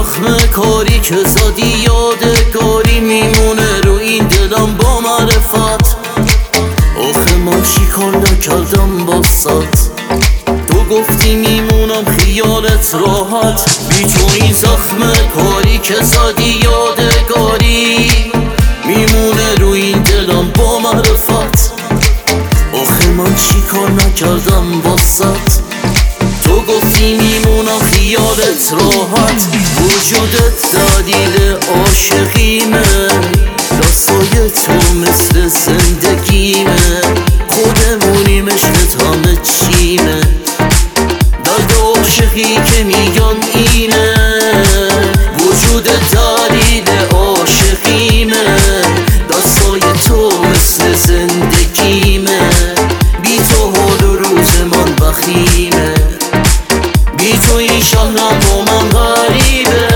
زخم کاری که زادی یادگاری میمونه رو این دلم با معرفت. آخه من چی کار نکردم باسات؟ تو گفتی میمونم خیالت راحت. بی تو این زخم کاری که زادی یادگاری میمونه رو این دلم با معرفت. آخه من چی کار نکردم باسات؟ تو گفتی میمونم خیالت راحت. وجودت دلیل عاشقیمه، دستای تو مثل زندگیمه. خودمونیم عشقت همه چیمه، درد عاشقی که میگن اینه. وجودت دلیل عاشقیمه، دستای تو مثل زندگیمه. بی تو حال و روز من بخیمه، بی تو این شهرم با من غریبه.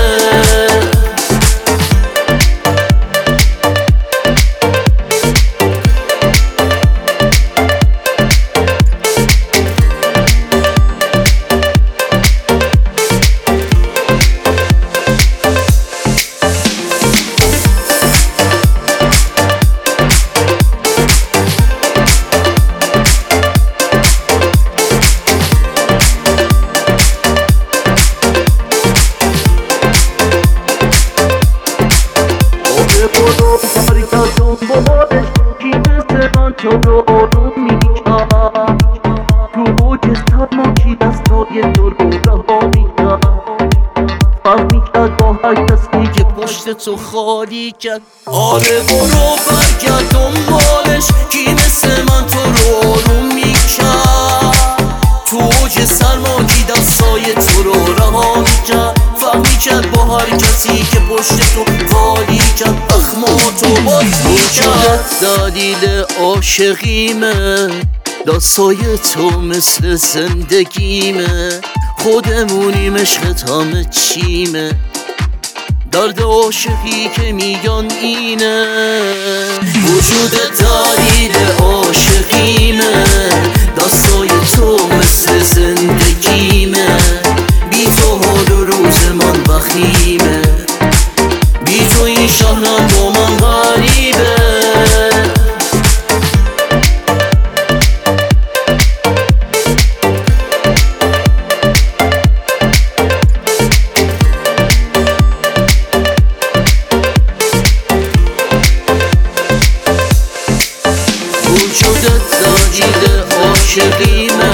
کی مثل من تو رو آروم میکرد؟ تو اوج سرما کی دستای تو رو رها میکرد؟ فرق میکرد با هر کسی که پشت تو خالی کرد. آره برو برگرد دنبالش، کی مثل من تو رو آروم میکرد؟ تو اوج سرما کی دستای تو رو رها میکرد؟ فرق میکرد با هر کسی که پشت تو خالی کرد. اخماتو باز میکرد. دلیل عاشقیمه، دستای تو مثل زندگیمه. خودمونیم عشقت همه چیمه، درد عاشقی که میگن اینه. وجودت دلیل عاشقیمه، دستای تو مثل زندگیمه. بی تو حال و روز من بخیمه، بی تو این شهرم با من غریبه. وجودت دلیل عاشقیمه،